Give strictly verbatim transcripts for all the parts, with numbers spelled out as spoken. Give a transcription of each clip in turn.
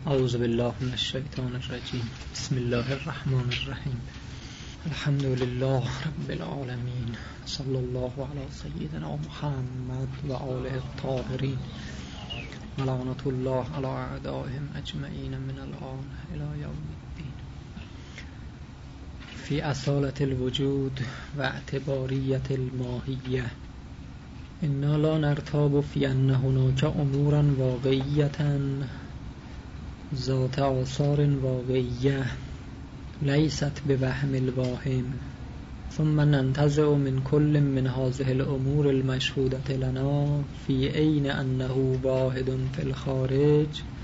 اعوذ بالله من الشیطان الرجیم. بسم الله الرحمن الرحیم. الحمد لله رب العالمین. صلی الله علی سیدنا محمد و آله الطاهرین و لعنة الله علی اعدائهم اجمعین من الان الی یوم الدین. فی اصالة الوجود و اعتباریت الماهیه. انا لا نرتاب فی ان هناک امورا واقعیة ذات آثار واقعیه لیست بوهم الواهم، ثم ننتزع من كل من هذه الامور المشهودة لنا في عین انه واحد في الخارج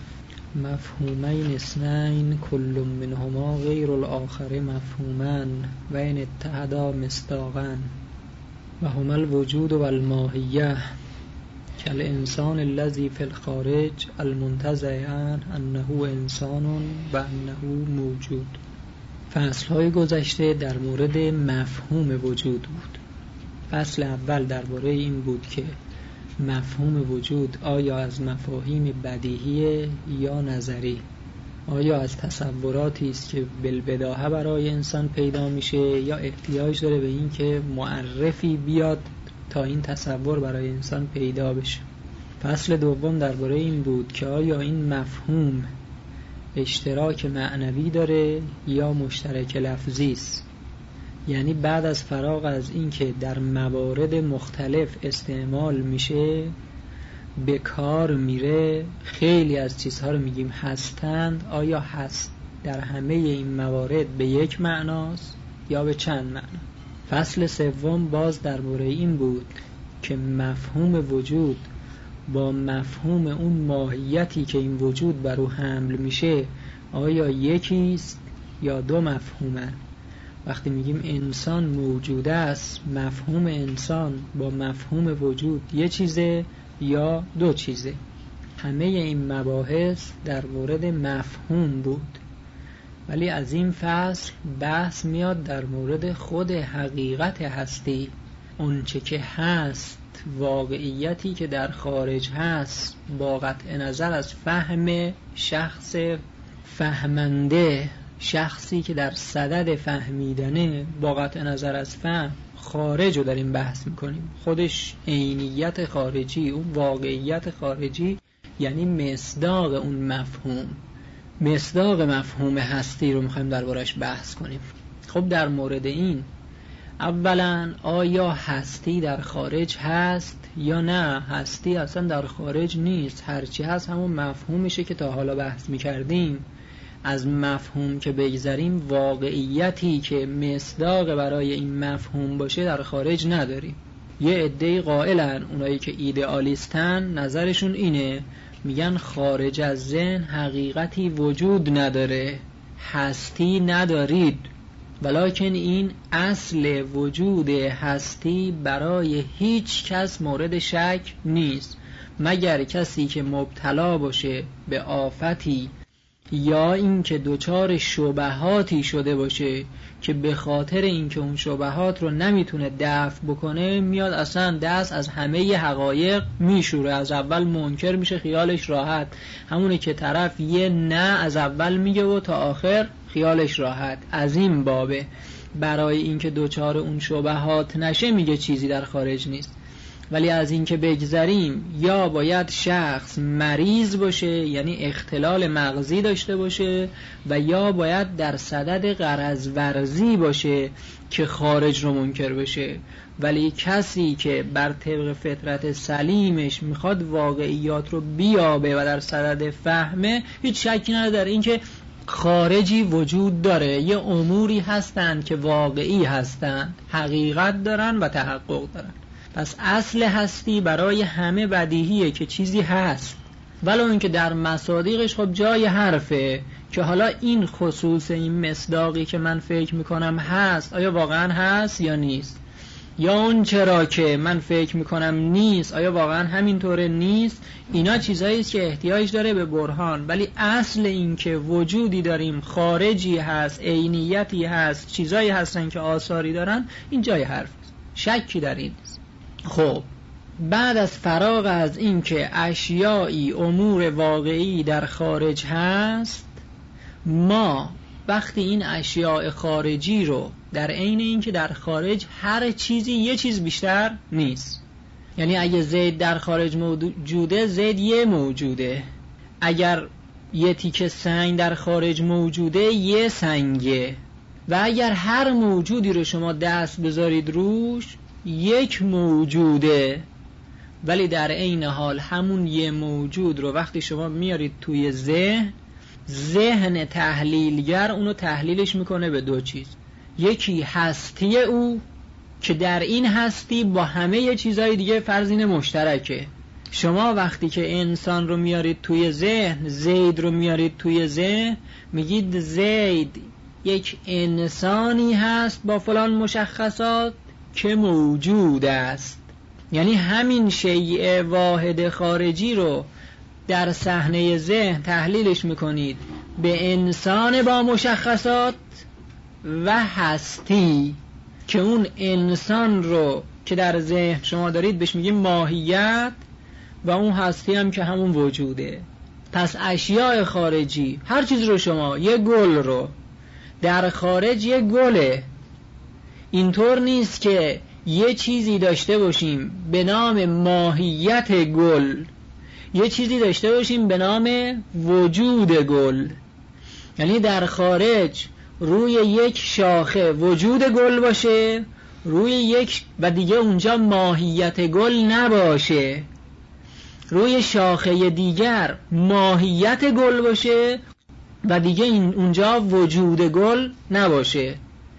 مفهومین اثنین كل منهما غیر الآخر مفهوما و ان اتحدا مصداقا و هما الوجود و الماهیه كالإنسان الذي في الخارج المنتزع انه انسان و انه موجود. فصل‌های گذشته در مورد مفهوم وجود بود. فصل اول درباره این بود که مفهوم وجود آیا از مفاهیم بدیهی یا نظری، آیا از تصوراتی است که بالبداهه برای انسان پیدا میشه یا احتیاج داره به این که معرفی بیاد تا این تصور برای انسان پیدا بشه. فصل دوم درباره این بود که آیا این مفهوم اشتراک معنوی داره یا مشترک لفظی است، یعنی بعد از فراغ از این که در موارد مختلف استعمال میشه به کار میره، خیلی از چیزها رو میگیم هستند، آیا هست در همه این موارد به یک معناست یا به چند معنا. فصل سوم باز درباره این بود که مفهوم وجود با مفهوم اون ماهیتی که این وجود بر او حمل میشه آیا یکیست یا دو مفهومه. وقتی میگیم انسان موجود است، مفهوم انسان با مفهوم وجود یه چیزه یا دو چیزه. همه این مباحث در مورد مفهوم بود، ولی از این فصل بحث میاد در مورد خود حقیقت هستی، اون چه که هست، واقعیتی که در خارج هست، با قطع نظر از فهم شخص فهمنده، شخصی که در صدد فهمیدنه، با قطع نظر از فهم خارج رو داریم بحث میکنیم. خودش عینیت خارجی، اون واقعیت خارجی، یعنی مصداق اون مفهوم، مصداق مفهوم هستی رو میخوایم دربارش بحث کنیم. خب در مورد این اولا آیا هستی در خارج هست یا نه؟ هستی اصلا در خارج نیست، هرچی هست همون مفهومشه که تا حالا بحث میکردیم. از مفهوم که بگذریم، واقعیتی که مصداق برای این مفهوم باشه در خارج نداریم. یه عده‌ای قائلن، اونایی که ایدئالیستن نظرشون اینه، میگن خارج از ذهن حقیقتی وجود نداره، هستی ندارید، ولکن این اصل وجود هستی برای هیچ کس مورد شک نیست، مگر کسی که مبتلا باشه به آفتی یا اینکه دچار شبهاتی شده باشه که به خاطر اینکه اون شبهات رو نمیتونه دفع بکنه میاد اصلا دست از همه حقایق میشوره، از اول منکر میشه، خیالش راحت، همونه که طرف یه نه از اول میگه و تا آخر خیالش راحت. از این بابه برای اینکه دچار اون شبهات نشه میگه چیزی در خارج نیست. ولی از این که بگذریم، یا باید شخص مریض باشه، یعنی اختلال مغزی داشته باشه، و یا باید در صدد غرض ورزی باشه که خارج رو منکر بشه. ولی کسی که بر طبق فطرت سلیمش میخواد واقعیات رو بیابه و در صدد فهمه، هیچ شکی نداره در این که خارجی وجود داره، یه اموری هستند که واقعی هستند، حقیقت دارن و تحقق دارن. پس اصل هستی برای همه بدیهیه که چیزی هست، ولو اینکه در مصادیقش خب جای حرفه که حالا این خصوص، این مصداقی که من فکر میکنم هست، آیا واقعا هست یا نیست، یا اون چرا که من فکر میکنم نیست آیا واقعا همینطوره نیست. اینا چیزایی است که احتیاج داره به برهان. ولی اصل این که وجودی داریم، خارجی هست، عینیتی هست، چیزایی هستن که آثاری دارن، این جای حرف، شکی در این نیست. خب بعد از فراغ از این که اشیایی امور واقعی در خارج هست، ما وقتی این اشیاء خارجی رو در عین این که در خارج هر چیزی یه چیز بیشتر نیست، یعنی اگه زید در خارج موجوده، زید یه موجوده، اگر یه تیکه سنگ در خارج موجوده، یه سنگه، و اگر هر موجودی رو شما دست بذارید روش، یک موجوده، ولی در عین حال همون یه موجود رو وقتی شما میارید توی ذهن، ذهن تحلیلگر اونو تحلیلش میکنه به دو چیز. یکی هستی او که در این هستی با همه چیزهای دیگه فرضین مشترکه. شما وقتی که انسان رو میارید توی ذهن، زید رو میارید توی ذهن، میگید زید یک انسانی هست با فلان مشخصات که موجود است. یعنی همین شیء واحد خارجی رو در صحنه ذهن تحلیلش میکنید به انسان با مشخصات و هستی، که اون انسان رو که در ذهن شما دارید بهش میگیم ماهیت، و اون هستی هم که همون وجوده. پس اشیاء خارجی، هر چیز رو شما، یه گل رو در خارج، یه گله، اینطور نیست که یه چیزی داشته باشیم به نام ماهیت گل، یه چیزی داشته باشیم به نام وجود گل. یعنی در خارج روی یک شاخه وجود گل باشه، روی یک و دیگه اونجا ماهیت گل نباشه، روی شاخه دیگر ماهیت گل باشه و دیگه این اونجا وجود گل نباشه.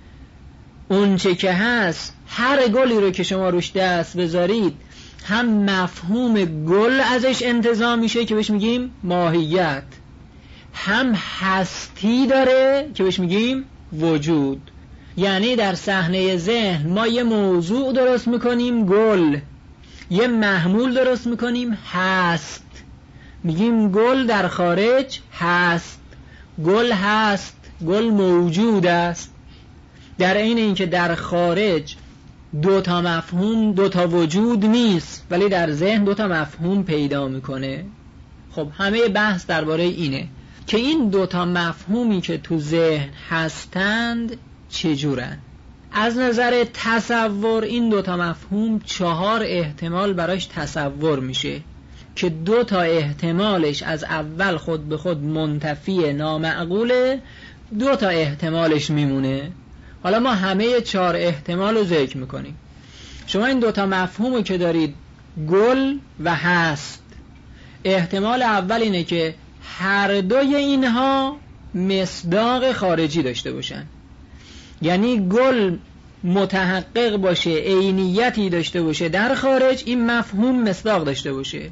اون چه که هست، هر گلی رو که شما روش دست بذارید، هم مفهوم گل ازش انتزاع میشه که بهش میگیم ماهیت، هم هستی داره که بهش میگیم وجود. یعنی در صحنه ذهن ما یه موضوع درست میکنیم گل، یه محمول درست میکنیم هست، میگیم گل در خارج هست، گل هست، گل موجود است. در عین اینکه در خارج دو تا مفهوم، دو تا وجود نیست، ولی در ذهن دو تا مفهوم پیدا میکنه. خب همه بحث درباره اینه که این دو تا مفهومی که تو ذهن هستند چجورن. از نظر تصور این دو تا مفهوم چهار احتمال براش تصور میشه که دو تا احتمالش از اول خود به خود منتفی نامعقوله، دو تا احتمالش میمونه. حالا ما همه چهار احتمال رو ذکر میکنیم. شما این دو تا مفهومو که دارید، گل و هست، احتمال اول اینه که هر دوی اینها مصداق خارجی داشته باشن، یعنی گل متحقق باشه، عینیتی داشته باشه در خارج، این مفهوم مصداق داشته باشه.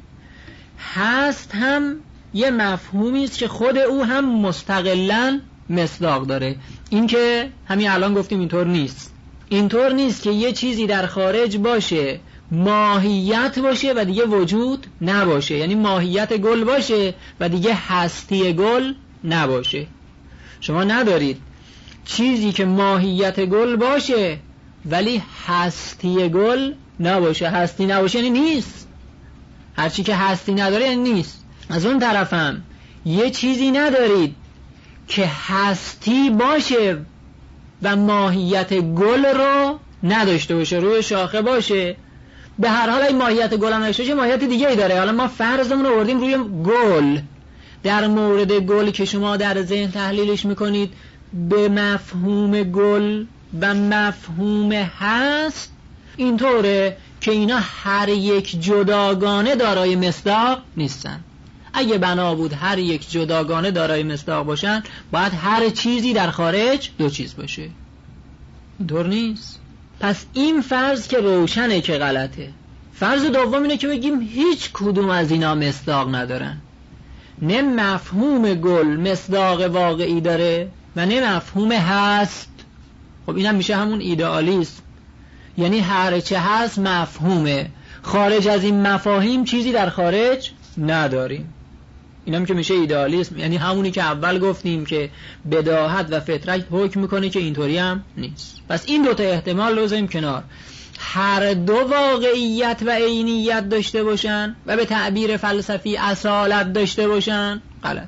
هست هم یه مفهومی است که خود او هم مستقلاً مصداق داره. این که همین الان گفتیم اینطور نیست. اینطور نیست که یه چیزی در خارج باشه، ماهیت باشه و دیگه وجود نباشه، یعنی ماهیت گل باشه و دیگه هستی گل نباشه. شما ندارید چیزی که ماهیت گل باشه ولی هستی گل نباشه. هستی نباشه یعنی نیست. هرچی که هستی نداره یعنی نیست. از اون طرفم یه چیزی ندارید که هستی باشه و ماهیت گل رو نداشته باشه، روی شاخه باشه، به هر حال این ماهیت گل هم نداشته باشه، ماهیت دیگه ای داره. حالا ما فرضمون رو آوردیم روی گل. در مورد گل که شما در ذهن تحلیلش میکنید به مفهوم گل و مفهوم هست، اینطوره که اینا هر یک جداگانه دارای مصداق نیستن. اگه بنا بود هر یک جداگانه دارای مصداق باشن، باید هر چیزی در خارج دو چیز باشه. اینطور نیست. پس این فرض که روشنه که غلطه. فرض دوم اینه که بگیم هیچ کدوم از اینا مصداق ندارن. نه مفهوم گل مصداق واقعی داره و نه مفهوم هست. خب اینم میشه همون ایدئالیسم، یعنی هر چه هست مفهومه، خارج از این مفاهیم چیزی در خارج نداریم. اینم که میشه ایدئالیسم، یعنی همونی که اول گفتیم که بداهت و فطرت حکم میکنه که اینطوری هم نیست. پس این دوتا احتمال رو بذاریم کنار. هر دو واقعیت و عینیت داشته باشن و به تعبیر فلسفی اصالت داشته باشن، غلط.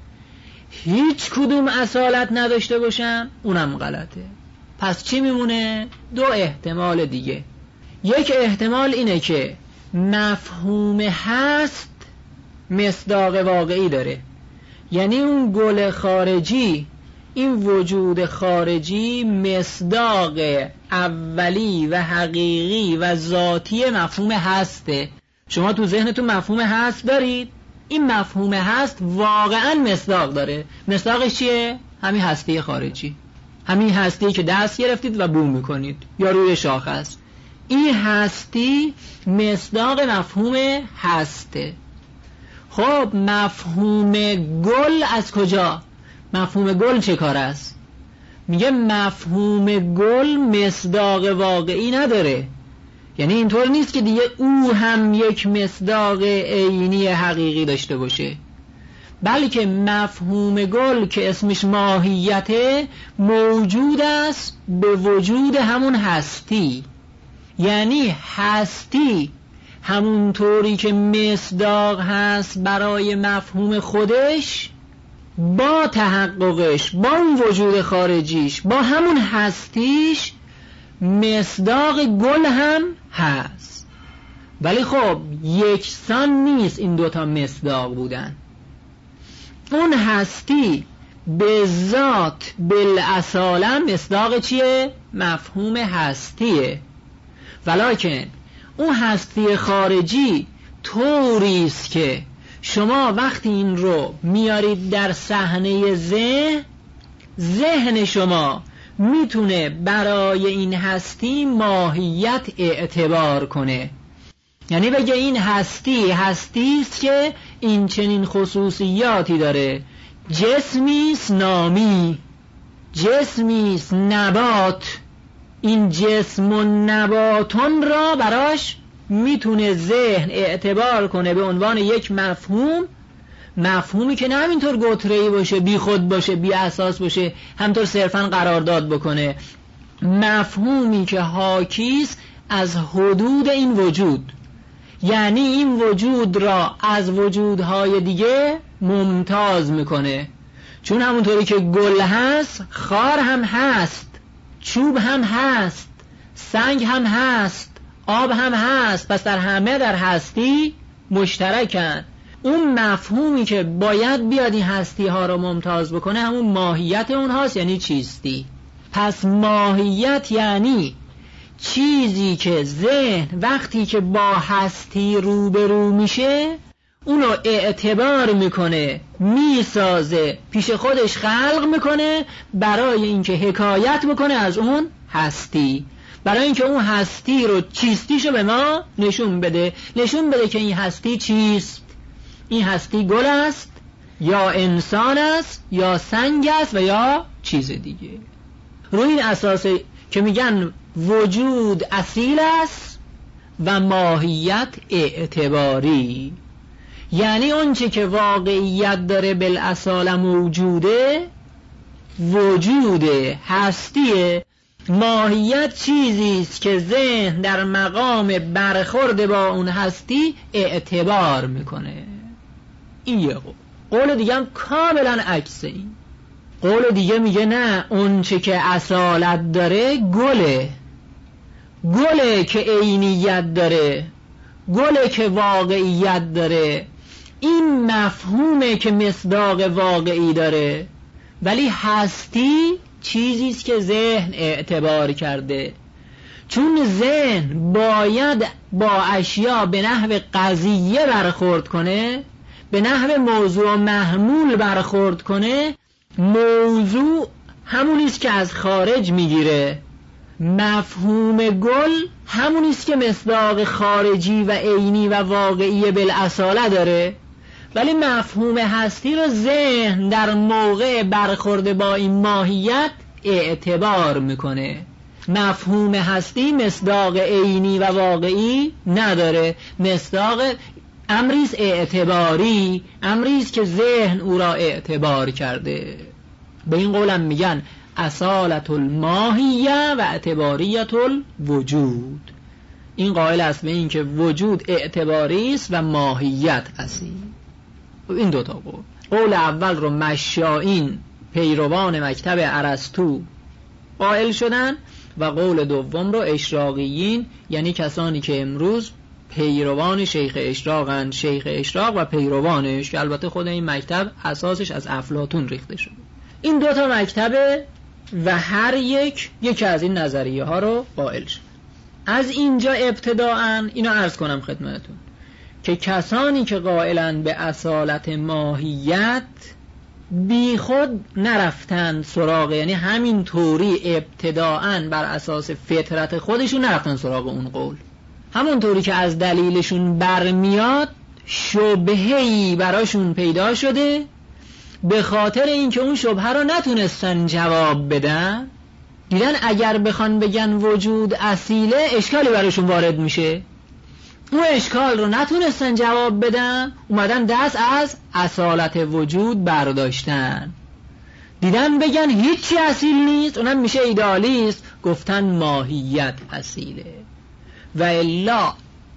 هیچ کدوم اصالت نداشته باشن، اونم غلطه. پس چی میمونه؟ دو احتمال دیگه. یک احتمال اینه که مفهوم هست مصداق واقعی داره، یعنی اون گل خارجی، این وجود خارجی مصداق اولی و حقیقی و ذاتی مفهوم هسته. شما تو ذهنتون مفهوم هست دارید، این مفهوم هست واقعا مصداق داره. مصداقش چیه؟ همین هستی خارجی، همین هستی که دست گرفتید و بوم میکنید یا روی شاخه است. این هستی مصداق مفهوم هسته. خب مفهوم گل از کجا؟ مفهوم گل چه کار است؟ میگه مفهوم گل مصداق واقعی نداره، یعنی اینطور نیست که دیگه او هم یک مصداق عینی حقیقی داشته باشه، بلکه مفهوم گل که اسمش ماهیته موجود است به وجود همون هستی. یعنی هستی همونطوری که مصداق هست برای مفهوم خودش، با تحققش، با اون وجود خارجیش، با همون هستیش مصداق گل هم هست. ولی خب یکسان نیست این دوتا مصداق بودن. اون هستی به ذات بالاصاله مصداق چیه؟ مفهوم هستیه، ولکن اون هستی خارجی طوریست که شما وقتی این رو میارید در صحنه ذهن، ذهن شما میتونه برای این هستی ماهیت اعتبار کنه. یعنی بگه این هستی هستی است که این چنین خصوصیاتی داره، جسمیست نامی، جسمیست نبات، این جسم و نباتون را براش میتونه ذهن اعتبار کنه به عنوان یک مفهوم، مفهومی که نه همینطور گتره‌ای باشه، بی خود باشه، بی اساس باشه، همینطور صرفاً قرارداد بکنه، مفهومی که حاکیست از حدود این وجود، یعنی این وجود را از وجودهای دیگه ممتاز میکنه. چون همونطوری که گل هست، خار هم هست، چوب هم هست، سنگ هم هست، آب هم هست، پس در همه در هستی مشترکن. اون مفهومی که باید بیاد این هستی ها رو ممتاز بکنه همون ماهیت اونهاست، یعنی چیستی. پس ماهیت یعنی چیزی که ذهن وقتی که با هستی روبرو میشه اونو اعتبار میکنه، میسازه، پیش خودش خلق میکنه برای اینکه حکایت بکنه از اون هستی، برای اینکه اون هستی رو چیستیشو به ما نشون بده، نشون بده که این هستی چیست. این هستی گل است یا انسان است یا سنگ است و یا چیز دیگه. روی این اساسه که میگن وجود اصیل است و ماهیت اعتباری، یعنی اون چه که واقعیت داره بالاصاله موجوده، وجود هستیه. ماهیت چیزی است که ذهن در مقام برخورد با اون هستی اعتبار میکنه. این یه قول. قول دیگه هم کاملا عکس این. قول دیگه میگه نه، اون چه که اصالت داره گله، گله که عینیت داره، گله که واقعیت داره، این مفهومه که مصداق واقعی داره. ولی هستی چیزیست که ذهن اعتبار کرده، چون ذهن باید با اشیا به نحو قضیه برخورد کنه، به نحو موضوع و محمول برخورد کنه. موضوع همونیست که از خارج میگیره، مفهوم گل همونیست که مصداق خارجی و عینی و واقعی بالاصاله داره. ولی مفهوم هستی رو ذهن در موقع برخورد با این ماهیت اعتبار میکنه. مفهوم هستی مصداق عینی و واقعی نداره، مصداق امریز اعتباری، امریز که ذهن او را اعتبار کرده. به این قولم میگن اصالت الماهیه و اعتباریت الوجود. این قائل است به این که وجود اعتباری است و ماهیت اصیل. این دوتا قول. قول اول رو مشائین پیروان مکتب ارسطو قائل شدن و قول دوم رو اشراقیین، یعنی کسانی که امروز پیروان شیخ اشراقن، شیخ اشراق و پیروانش، که البته خود این مکتب اساسش از افلاطون ریخته شده. این دوتا مکتبه و هر یک یکی از این نظریه ها رو قائل شد. از اینجا ابتداءً اینو عرض کنم خدمتتون که کسانی که قائلن به اصالت ماهیت بی خود نرفتن سراغ، یعنی همین طوری ابتداءً بر اساس فطرت خودشون نرفتن سراغ اون قول، همون طوری که از دلیلشون برمیاد شبهه‌ای براشون پیدا شده، به خاطر اینکه اون شبهه رو نتونستن جواب بدن، دیدن اگر بخوان بگن وجود اصیله اشکالی براشون وارد میشه، اون اشکال رو نتونستن جواب بدن، اومدن دست از اصالت وجود برداشتن، دیدن بگن هیچی اصیل نیست، اونم میشه ایدئالیست، گفتن ماهیت اصیله. و الا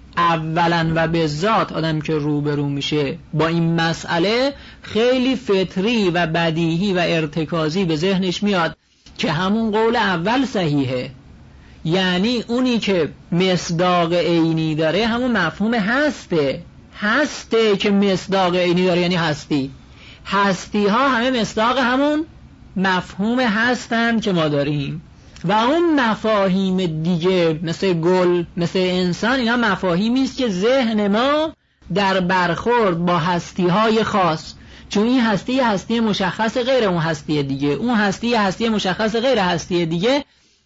اولا و به ذات آدم که روبرو میشه با این مسئله خیلی فطری و بدیهی و ارتکازی به ذهنش میاد که همون قول اول صحیحه، یعنی اونی که مصداق عینی داره همون مفهوم هسته، هسته که مصداق عینی داره یعنی هستی، هستی ها همه مصداق همون مفهوم هستن که ما داریم و اون مفاهیم دیگه مثل گل، مثل انسان، اینا مفاهیمی است که ذهن ما در برخورد با هستی های خاص، چون این هستی هستی مشخص غیر اون هستی دیگه، اون هستی هستی مشخص غیر هستی دیگه،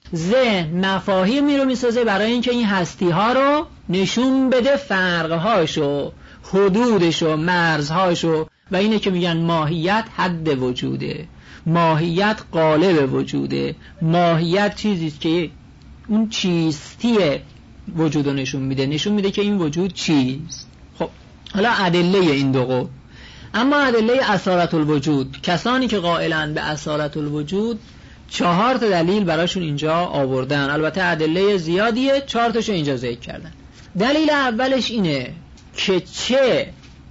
ذهن مفاهیمی رو میسازه برای اینکه این هستی ها رو نشون بده، فرقهاشو، حدودشو، مرزهاشو، و اینه که میگن ماهیت حد وجوده، ماهیت قالب وجوده، ماهیت چیزیست که اون چیستی وجود رو نشون میده، نشون میده که این وجود چیست. خب حالا ادله این دو قول. اما ادله اصالت الوجود، کسانی که قائلن به اصالت الوجود چهار تا دلیل براشون اینجا آوردن، البته ادله زیادیه، چهار تاشو اینجا ذکر کردن. دلیل اولش اینه که چه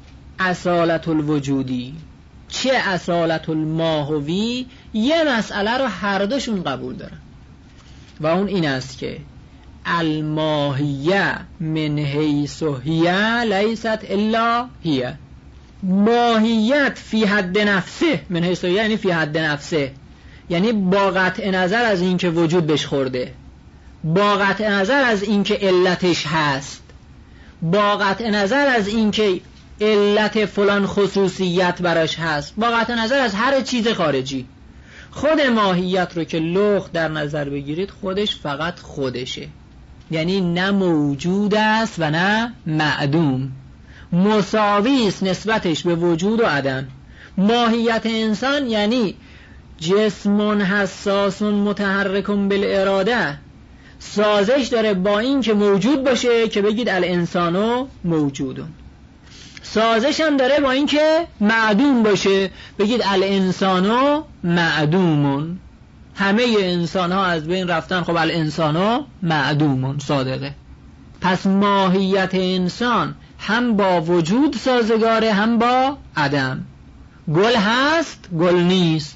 اصالت الوجودی چه اصالت الماهوی یه مسئله رو هر دوشون قبول دارن و اون این است که الماهیه من حیث هی لیست الا هی، ماهیت فی حد نفسه، من حیث هی یعنی فی حد نفسه، یعنی با قطع نظر از اینکه وجود بهش خورده، با قطع نظر از اینکه علتش هست، با قطع نظر از اینکه علت فلان خصوصیت براش هست، با قطع نظر از هر چیز خارجی، خود ماهیت رو که لغت در نظر بگیرید خودش فقط خودشه، یعنی نه موجود است و نه معدوم، مساوی است نسبتش به وجود و عدم. ماهیت انسان یعنی جسم حساس متحرک بالاراده، سازش داره با این که موجود باشه که بگید الانسانو موجودون، سازش هم داره با این که معدوم باشه بگید الانسانو معدومون، همه انسان ها از بین رفتن، خب الانسانو معدومون، صادقه. پس ماهیت انسان هم با وجود سازگاره هم با عدم، گل هست گل نیست،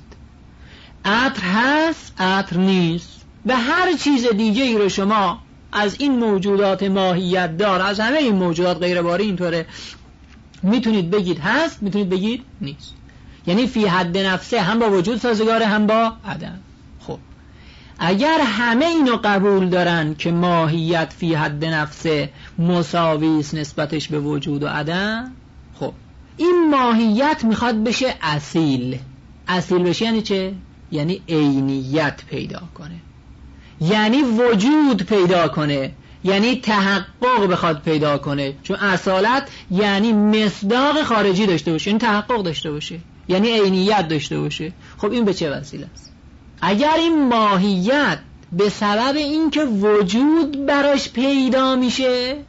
عطر هست عطر نیست، و هر چیز دیگه ای رو شما از این موجودات ماهیت دار، از همه این موجودات غیر باری اینطوره، میتونید بگید هست، میتونید بگید نیست، یعنی فی حد نفسه هم با وجود سازگاره هم با عدم. خب اگر همه اینو قبول دارن که ماهیت فی حد نفسه مساوی است نسبتش به وجود و عدم، خب این ماهیت میخواد بشه اصیل. اصیل بشه یعنی چه؟ یعنی عینیت پیدا کنه، یعنی وجود پیدا کنه، یعنی تحقق بخواد پیدا کنه، چون اصالت یعنی مصداق خارجی داشته باشه، یعنی تحقق داشته باشه، یعنی عینیت داشته باشه. خب این به چه وسیله است؟ اگر این ماهیت به سبب اینکه وجود براش پیدا میشه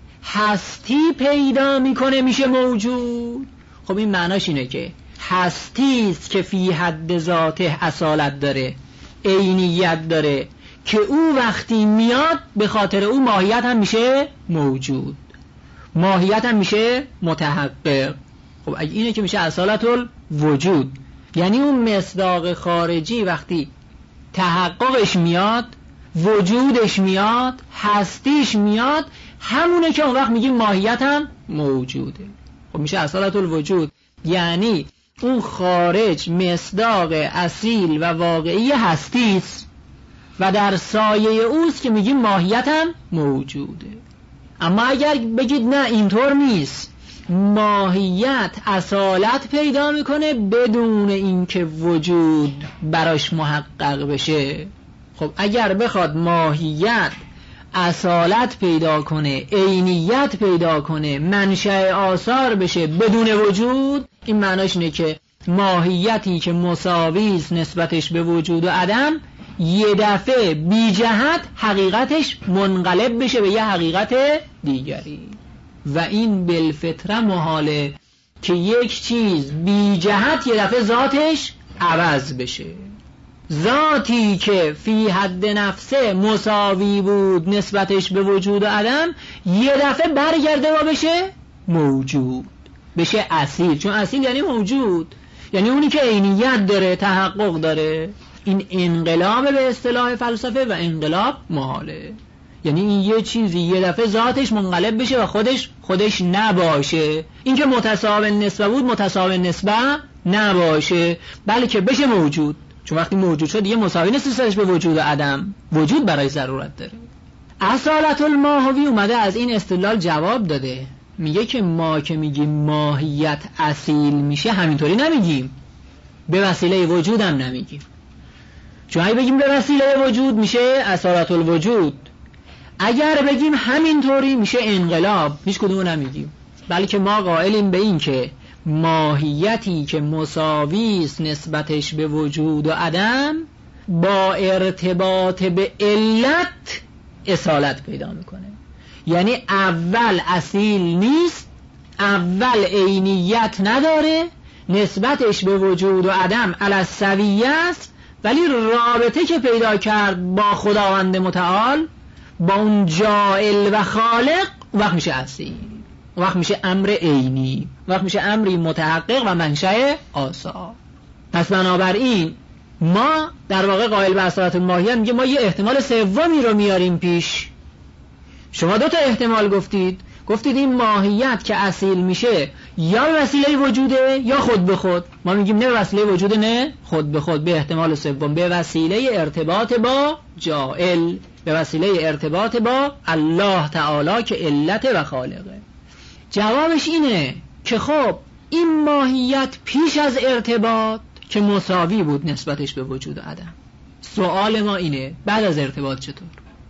هستی پیدا میکنه میشه موجود، خب این معناش اینه که هستی است که فی حد ذاته اصالت داره، عینیت داره، که او وقتی میاد به خاطر او ماهیت هم میشه موجود، ماهیت هم میشه متحقق. خب اگه اینه که میشه اصالت الوجود، یعنی اون مصداق خارجی وقتی تحققش میاد، وجودش میاد، هستیش میاد، همونه که اون وقت میگیم ماهیت هم موجوده. خب میشه اصالت الوجود، یعنی اون خارج مصداق اصیل و واقعی هستیست و در سایه اوست که میگیم ماهیت هم موجوده. اما اگر بگید نه اینطور نیست، ماهیت اصالت پیدا میکنه بدون اینکه وجود براش محقق بشه. خب اگر بخواد ماهیت اصالت پیدا کنه، عینیت پیدا کنه، منشأ آثار بشه بدون وجود، این معناش اینه که ماهیتی که مساوی است نسبتش به وجود و عدم یه دفعه بی جهت حقیقتش منقلب بشه به یه حقیقت دیگری. و این بالفطره محاله که یک چیز بی جهت یه دفعه ذاتش عوض بشه. ذاتی که فی حد نفسه مساوی بود نسبتش به وجود و عدم یه دفعه برگرده و بشه موجود، بشه اصیل. چون اصیل یعنی موجود، یعنی اونی که عینیت داره، تحقق داره. این انقلاب به اصطلاح فلسفه و انقلاب محاله، یعنی این یه چیزی یه دفعه ذاتش منقلب بشه و خودش خودش نباشه. این که متساوی نسبه بود متساوی نسبه نباشه، بلکه بشه موجود. چون وقتی موجود شد دیگه مساوی نیست نسبتش به وجود و عدم، وجود برای ضرورت داره. اصالت الماهوی اومده از این استدلال جواب داده، میگه که ما که میگیم ماهیت اصیل میشه همینطوری نمیگیم، به وسیله وجود هم نمیگیم. چون اگه بگیم به وسیله وجود میشه اصالت الوجود، اگر بگیم همینطوری میشه انقلاب، هیچ کدومو نمیگیم. بلکه ما قائلیم به این که ماهیتی که مساوی است نسبتش به وجود و عدم با ارتباط به علت اصالت پیدا میکنه. یعنی اول اصیل نیست، اول عینیت نداره، نسبتش به وجود و عدم علی السویه است، ولی رابطه که پیدا کرد با خداوند متعال، با اون جاعل و خالق، وقت میشه اصیل، وقت میشه امر عینی، وقت میشه امری متحقق و منشأ آثار. پس بنابراین ما در واقع قائل به اصالت الماهیت میگه ما یه احتمال سومی رو میاریم پیش. شما دو تا احتمال گفتید، گفتید این ماهیت که اصیل میشه یا به وسیله وجوده یا خود به خود. ما میگیم نه به وسیله وجوده، نه خود به خود. به احتمال سوم به وسیله ارتباط با جاعل، به وسیله ارتباط با الله تعالی که علت و خالقه. جوابش اینه که خب این ماهیت پیش از ارتباط که مساوی بود نسبتش به وجود و عدم. سوال ما اینه بعد از ارتباط چطور؟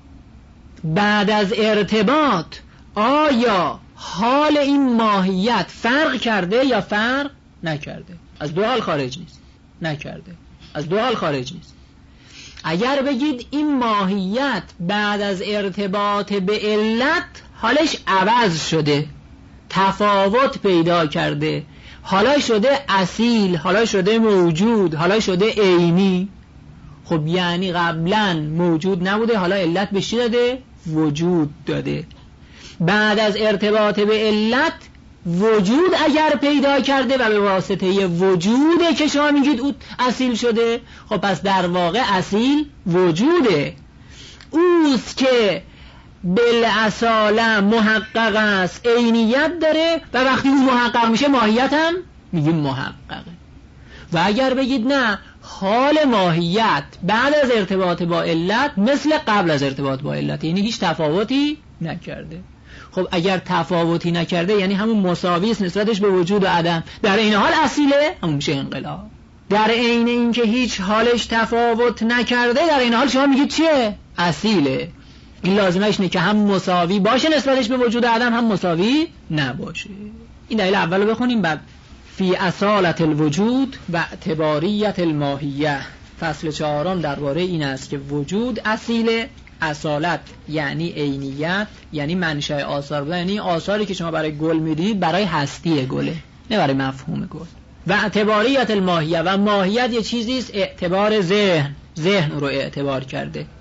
بعد از ارتباط آیا حال این ماهیت فرق کرده یا فرق نکرده؟ از دو حال خارج نیست. نکرده. از دو حال خارج نیست. اگر بگید این ماهیت بعد از ارتباط به علت حالش عوض شده، تفاوت پیدا کرده، حالا شده اصیل، حالا شده موجود، حالا شده عینی، خب یعنی قبلا موجود نبوده، حالا علت بهش چی داده؟ وجود داده. بعد از ارتباط به علت وجود اگر پیدا کرده و به واسطه وجوده که شما میگید او اصیل شده، خب پس در واقع اصیل وجوده، اوست که بالاصاله محقق است، عینیت داره و وقتی اون محقق میشه ماهیت هم میگیم محققه. و اگر بگید نه، حال ماهیت بعد از ارتباط با علت مثل قبل از ارتباط با علت، یعنی هیچ تفاوتی نکرده. خب اگر تفاوتی نکرده یعنی همون مساوی است نسبتش به وجود و عدم، در این حال اصیله، همون میشه انقلاب. در عین اینکه هیچ حالش تفاوت نکرده، در این حال شما میگید چیه؟ اصیله. این لازمش اینه که هم مساوی باشه نسبتش به وجود عدم، هم مساوی نباشه. این دلیل اولو بخونیم. بعد فی اصالت الوجود و اعتباریت الماهیه، فصل چهارم درباره این است که وجود اصیله، اصالت یعنی عینیت، یعنی منشأ آثار بودن، یعنی آثاری که شما برای گل میدید برای هستی گله، نه برای مفهوم گل. و اعتباریت الماهیه، و ماهیت یه چیزی است اعتبار ذهن، ذهن رو اعتبار کرده.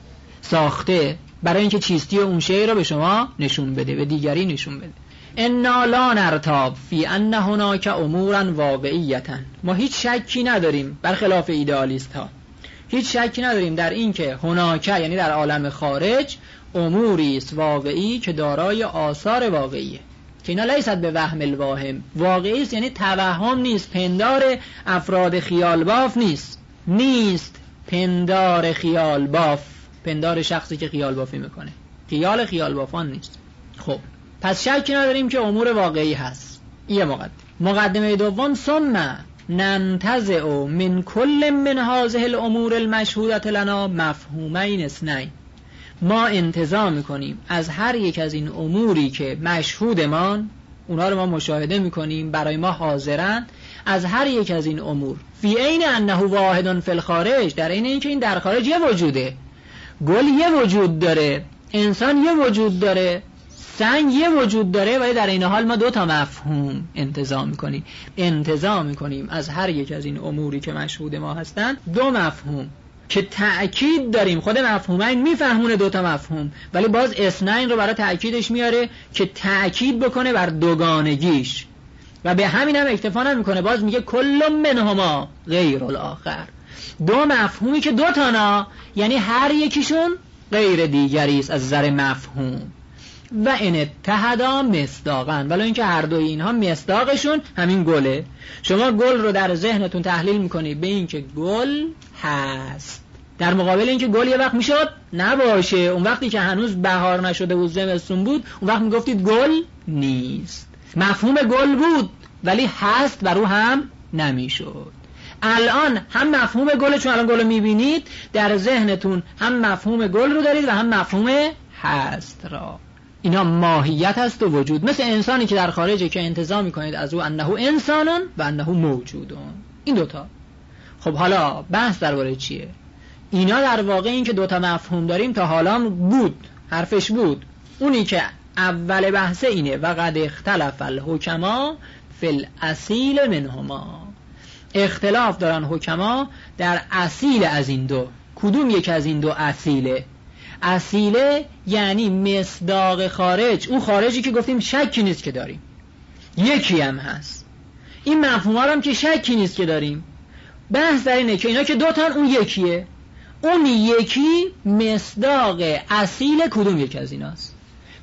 ساخته برای اینکه چیستی اون شی رو به شما نشون بده، به دیگری نشون بده. انا لا نرتاب فی ان هناک امورا واقعیتا، ما هیچ شکی نداریم برخلاف ایدئالیست ها، هیچ شکی نداریم در این که هناک یعنی در عالم خارج اموری است واقعی که دارای آثار واقعیه، که اینا لیست به وهم الواهم، واقعی است یعنی توهم نیست، پندار افراد خیال باف نیست، نیست پندار خیال باف، پندار شخصی که خیال بافی میکنه، خیال خیال بافان نیست. خب پس شکی نداریم که امور واقعی هست. یه مقدمه. مقدمه دوم، ثم ننتزع من کل من هذه الامور المشهوده لنا مفهومین اثنین، ما انتزاع میکنیم از هر یک از این اموری که مشهودمان، اونا رو ما مشاهده میکنیم، برای ما حاضرن، از هر یک از این امور فی عین انه واحد فی الخارج، در عین اینکه این در خارج یه وجوده، گل یه وجود داره، انسان یه وجود داره، سنگ یه وجود داره، ولی در این حال ما دو تا مفهوم انتزاع میکنیم، انتزاع میکنیم از هر یک از این اموری که مشهود ما هستن دو مفهوم که تأکید داریم، خود مفهومین میفهمونه دو تا مفهوم، ولی باز اثنین رو برای تأکیدش میاره که تأکید بکنه بر دوگانگیش، و به همین هم اکتفا نمیکنه، باز میگه کل منهما غیر الاخر، دو مفهومی که دو تانا یعنی هر یکیشون غیر دیگری است از نظر مفهوم. و ان اتحدا مصداقا، ولی اینکه هر دوی اینها مصداقشون همین گله. شما گل رو در ذهنتون تحلیل میکنی به این که گل هست، در مقابل اینکه گل یه وقت میشد نباشه، اون وقتی که هنوز بهار نشده بود زمستون بود اون وقت میگفتید گل نیست، مفهوم گل بود ولی هست بر او هم نمیشد. الان هم مفهوم گل، چون الان گل رو میبینید در ذهنتون، هم مفهوم گل رو دارید و هم مفهوم هست را. اینا ماهیت هست و وجود، مثل انسانی که در خارجه که انتزاع میکنید از او انه انسانون و انه موجودون، این دوتا. خب حالا بحث درباره چیه؟ اینا در واقع این که دوتا مفهوم داریم تا حالا بود، حرفش بود، اونی که اول بحثه اینه و قد اختلف الحکما فی الاصیل منهما، اختلاف دارن حکما در اصیل از این دو. کدوم یک از این دو اصیله؟ اصیله یعنی مصداق خارج، اون خارجی که گفتیم شکی نیست که داریم، یکی هم هست، این مفهوم ها هم که شکی نیست که داریم. بحث در اینه که اینا که دوتان اون یکیه، اون یکی مصداق اصیل کدوم یک از ایناست،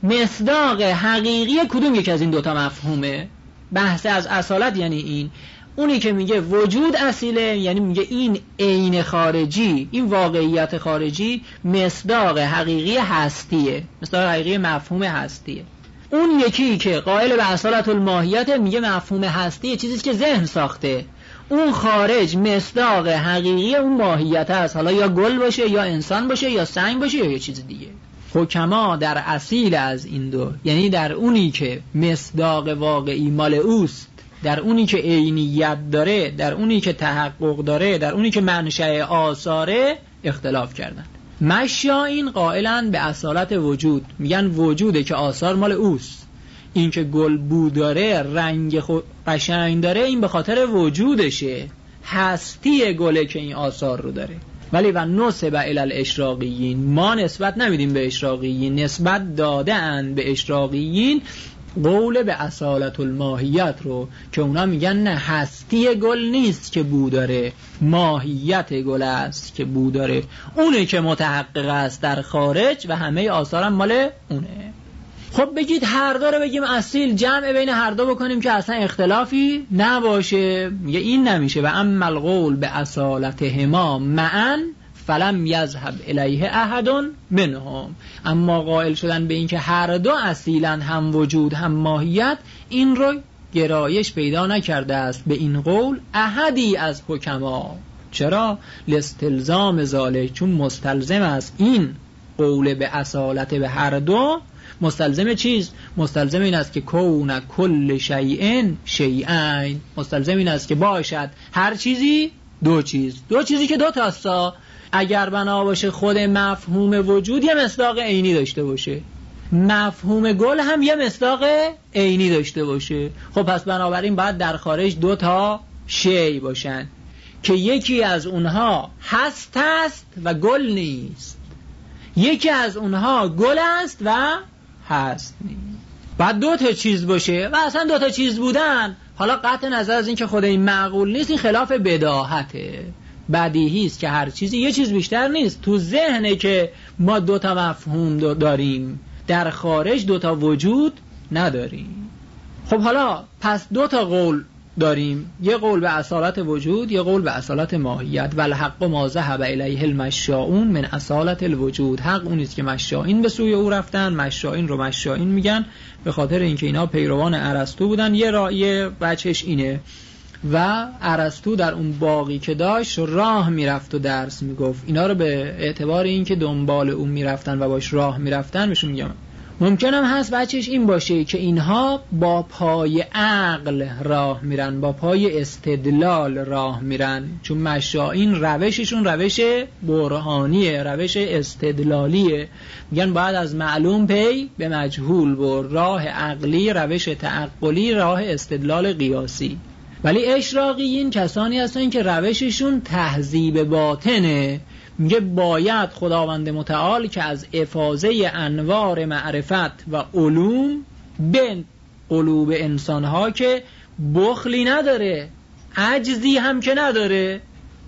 مصداق حقیقی کدوم یک از این دوتا مفهومه. بحث از اصالت یعنی این، اونی که میگه وجود اصیله یعنی میگه این عین خارجی، این واقعیت خارجی مصداق حقیقی هستیه، مصداق حقیقی مفهوم هستیه. اون یکی که قائل به اصالت الماهیت میگه مفهوم هستی چیزی که ذهن ساخته، اون خارج مصداق حقیقی اون ماهیت است، حالا یا گل باشه یا انسان باشه یا سنگ باشه یا یه چیز دیگه. حکما در اصیل از این دو، یعنی در اونی که مصداق واقعی مال اوست، در اونی که عینیت داره، در اونی که تحقق داره، در اونی که منشأ آثاره، اختلاف کردن. مشایین قائلن به اصالت وجود، میگن وجوده که آثار مال اوست، این که گل بو داره، رنگ قشنگ داره، این به خاطر وجودشه، هستی گله که این آثار رو داره. ولی و نسب الی الاشراقیین، ما نسبت نمیدیم به اشراقیین، نسبت داده اند به اشراقیین قول به اصالت الماهیت رو، که اونا میگن نه، هستی گل نیست که بو داره، ماهیت گل است که بو داره، اونه که متحقق است در خارج و همه آثارم مال اونه. خب بگید هر دو رو بگیم اصیل، جمع بین هر دو بکنیم که اصلا اختلافی نباشه، میگه این نمیشه. و اما القول به اصالتهما معا فلم یذهب الیه احد منهم، اما قائل شدن به این که هر دو اصیلن، هم وجود هم ماهیت، این رو گرایش پیدا نکرده است به این قول احدی از حکما. چرا؟ لاستلزام ذالک، چون مستلزم است این قول به اصالت به هر دو. مستلزم چیز؟ مستلزم این است که کون کل شیء شیئین، مستلزم این است که باشد هر چیزی دو چیز، دو چیزی که دو تاستا. اگر بنا باشه خود مفهوم وجود یه مصداق عینی داشته باشه، مفهوم گل هم یه مصداق عینی داشته باشه، خب پس بنابراین باید در خارج دو تا شی باشن که یکی از اونها هست هست و گل نیست، یکی از اونها گل است و هست نیست. بعد دو تا چیز باشه و اصلا دو تا چیز بودن، حالا قطع نظر از این که خود این معقول نیست، این خلاف بداهته. بدیهی است که هر چیزی یه چیز بیشتر نیست. تو ذهنه که ما دو تا مفهوم داریم، در خارج دو تا وجود نداریم. خب حالا پس دو تا قول داریم، یه قول به اصالت وجود، یه قول به اصالت ماهیت. والحق ما ذهب الیه المشاؤون من اصالت الوجود. حق اون است که مشائین به سوی او رفتن. مشائین رو مشائین میگن به خاطر اینکه اینا پیروان ارسطو بودن. یه رأی بچش اینه. و ارسطو در اون باغی که داشت راه میرفت و درس میگفت. اینا رو به اعتبار اینکه دنبال اون میرفتن و باش راه میرفتن بهشون میگم. ممکنم هست بچهش این باشه که اینها با پای عقل راه میرن، با پای استدلال راه میرن، چون مشائین روششون روش برهانیه، روش استدلالیه. میگن باید از معلوم پی به مجهول بر. راه عقلی روش تعقلی، راه استدلال قیاسی. ولی اشراقیین کسانی هستن که روششون تهذیب باطنه. میگه باید خداوند متعال که از افاضه انوار معرفت و علوم به قلوب انسانها که بخلی نداره، عجزی هم که نداره،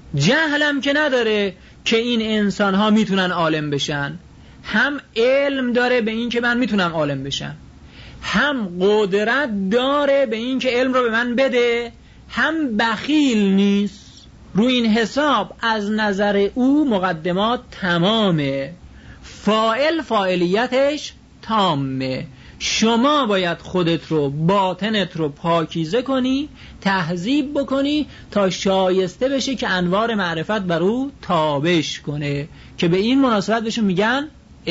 جهل هم که نداره، که این انسانها میتونن عالم بشن. هم علم داره به این که من میتونم عالم بشم، هم قدرت داره به این که علم رو به من بده، هم بخیل نیست. روی این حساب از نظر او مقدمات تمامه، فاعل فاعلیتش تامه. شما باید خودت رو، باطنت رو پاکیزه کنی، تهذیب بکنی تا شایسته بشه که انوار معرفت بر او تابش کنه، که به این مناسبت بهشون میگن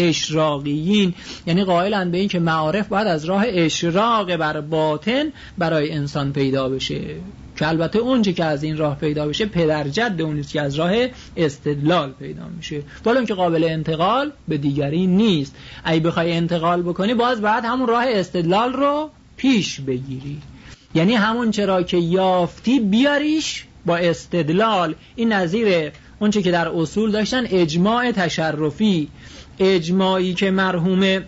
اشراقیین. یعنی قائلن به این که معارف باید از راه اشراق بر باطن برای انسان پیدا بشه، که البته اونچه که از این راه پیدا بشه پدر جد اون نیست که از راه استدلال پیدا میشه، ولی که قابل انتقال به دیگری نیست. اگه بخوای انتقال بکنی باز باید همون راه استدلال رو پیش بگیری، یعنی همون چرا که یافتی بیاریش با استدلال. این نظیر اونچه که در اصول داشتن اجماع تشرفی، اجماعی که مرحوم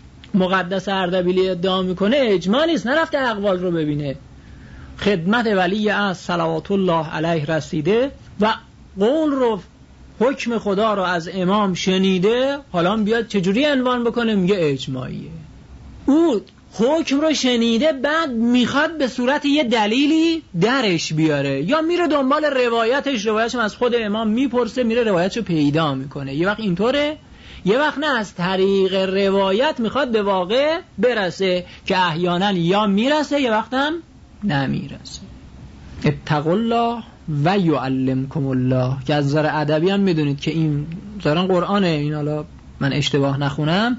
مقدس اردبیلی ادعا میکنه اجماع نیست، نرفته اقوال رو ببینه، خدمت ولی از صلوات الله علیه رسیده و قول رو، حکم خدا رو از امام شنیده، حالا بیاد چجوری عنوان بکنه؟ میگه اجماعیه. او حکم رو شنیده، بعد میخواد به صورت یه دلیلی درش بیاره، یا میره دنبال روایتش، روایتش از خود امام میپرسه، میره روایتش رو پیدا میکنه. یه وقت اینطوره، یه وقت نه، از طریق روایت میخواد به واقع برسه، که احیانا یا میرسه یه وقت هم نمیرسه. اتقوا الله و یعلمکم الله، که از نظر ادبی هم میدونید که این ظاهرا قرآنه، این حالا من اشتباه نخونم،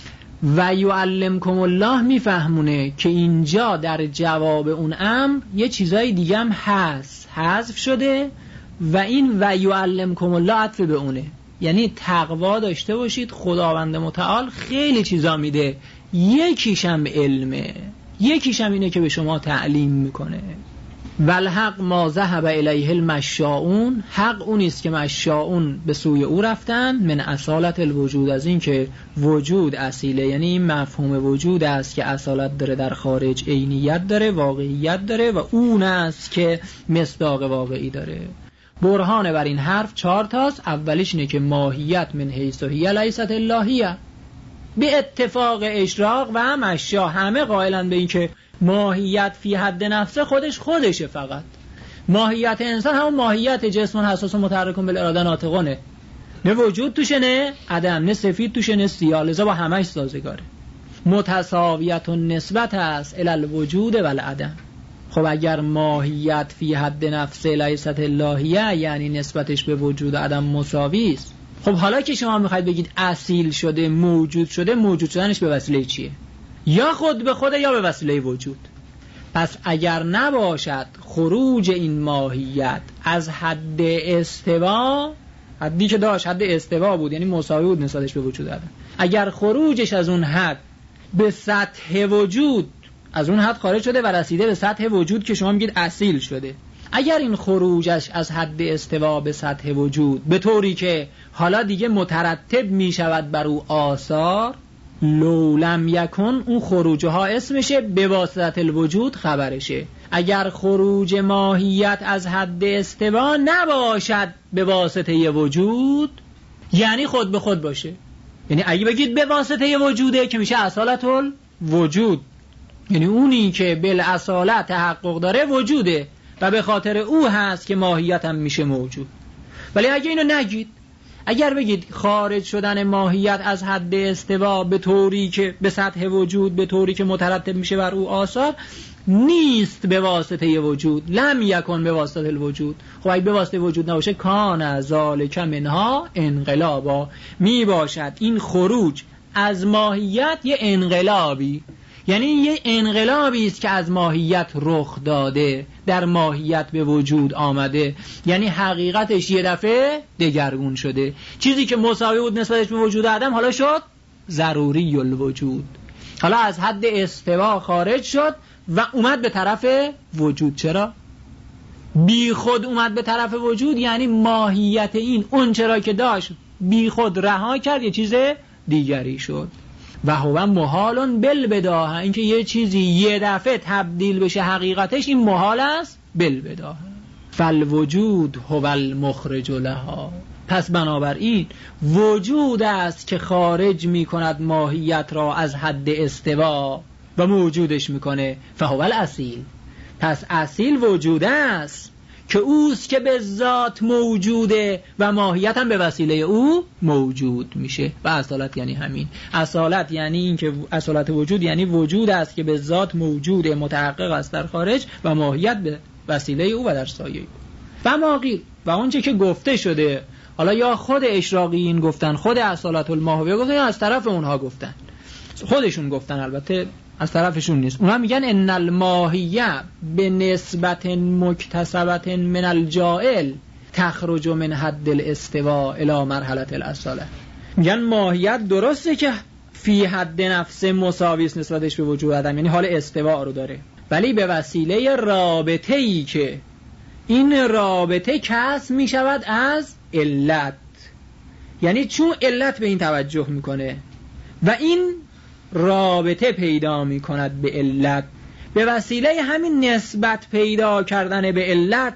و یعلمکم الله میفهمونه که اینجا در جواب اون امر یه چیزای دیگه هم هست، حذف شده، و این و یعلمکم الله عطف به اونه. یعنی تقوا داشته باشید، خداوند متعال خیلی چیزا میده، یکیش هم علمه، یکیش هم اینه که به شما تعلیم میکنه. والحق ما ذهب الیه المشاؤون، حق اونیست که مشاؤون به سوی او رفتن. من اصالت الوجود، از این که وجود اصیله، یعنی این مفهوم وجود است که اصالت داره، در خارج عینیت داره، واقعیت داره، و اون است که مصداق واقعی داره. برهان بر این حرف چهار تاست. اولیش اینه که ماهیت من حیث هی لیست اللهیه، به اتفاق اشراق و مشا همه قائلن به این که ماهیت فی حد نفسه خودش خودشه. فقط ماهیت انسان همون ماهیت جسم حساس و متحرک بالاراده ناطقونه، نه وجود توشه نه عدم، نه سفید توشه نه سیاه، لذا با همش سازگاره. متساویت و نسبت است الی الوجود و العدم. خب اگر ماهیت فی حد نفسه لیست اللهیه، یعنی نسبتش به وجود و عدم مساوی است. خب حالا که شما میخواید بگید اصیل شده، موجود شده، موجود شدنش به وسیله چیه؟ یا خود به خوده یا به وسیله وجود. پس اگر نباشد خروج این ماهیت از حد استوا، حدی که داشت حد استوا بود، یعنی مساوی بود نسبتش به وجود عدم، اگر خروجش از اون حد به سطح وجود، از اون حد خارج شده و رسیده به سطح وجود که شما میگید اصیل شده، اگر این خروجش از حد استوا به سطح وجود به طوری که حالا دیگه مترتب می شود بر او آثار، لولم یکن، اون خروجها اسمشه، به واسطه الوجود خبرشه. اگر خروج ماهیت از حد استوا نباشد به واسطه وجود، یعنی خود به خود باشه. یعنی اگه بگید به واسطه وجوده که میشه اصالت الوجود، یعنی اونی که بالاصالت تحقق داره وجوده و به خاطر او هست که ماهیت هم میشه موجود. ولی اگه اینو نگید، اگر بگید خارج شدن ماهیت از حد استوا به طوری که به سطح وجود به طوری که مترتب میشه بر او آثار نیست به واسطه وجود، لم یکن به واسطه الوجود. خب اگه به واسطه وجود نباشه کان ذالک منها انقلابا، می باشد این خروج از ماهیت یه انقلابی، یعنی یه انقلابی است که از ماهیت رخ داده، در ماهیت به وجود آمده، یعنی حقیقتش یه دفعه دگرگون شده. چیزی که مساوی بود نسبتش به وجود آدم حالا شد ضروری الوجود، حالا از حد استوا خارج شد و اومد به طرف وجود. چرا؟ بی خود اومد به طرف وجود، یعنی ماهیت این اون چرا که داشت بی خود رها کرد، یه چیز دیگری شد. و هو محالون بالبداهه، اینکه یه چیزی یه دفعه تبدیل بشه حقیقتش، این محال است بالبداهه. فالوجود هو المخرج لها، پس بنابراین وجود است که خارج می کند ماهیت را از حد استوا و موجودش میکنه. فهو الاصیل، پس اصیل وجود است که اوست که به ذات موجوده و ماهیت هم به وسیله او موجود میشه. و اصالت یعنی همین. اصالت یعنی این که اصالت وجود یعنی وجود است که به ذات موجوده، متحقق است در خارج و ماهیت به وسیله او و در سایه او. و ماقیل، و اونچه که گفته شده، حالا یا خود اشراقیین گفتن، خود اصالت الماهویه گفتن، یا از طرف اونها گفتن، خودشون گفتن، البته از طرفشون نیست. اونها میگن ان الماهیه به نسبت مکتسبت من الجائل تخرج من حد الاستوا الى مرحله الاصاله. میگن ماهیت درسته که فی حد نفس مساوی است نسبتش به وجود آدم، یعنی حال استوا رو داره، ولی به وسیله رابطه‌ای که این رابطه کسب میشود از علت، یعنی چون علت به این توجه میکنه و این رابطه پیدا می کند به علت، به وسیله همین نسبت پیدا کردن به علت،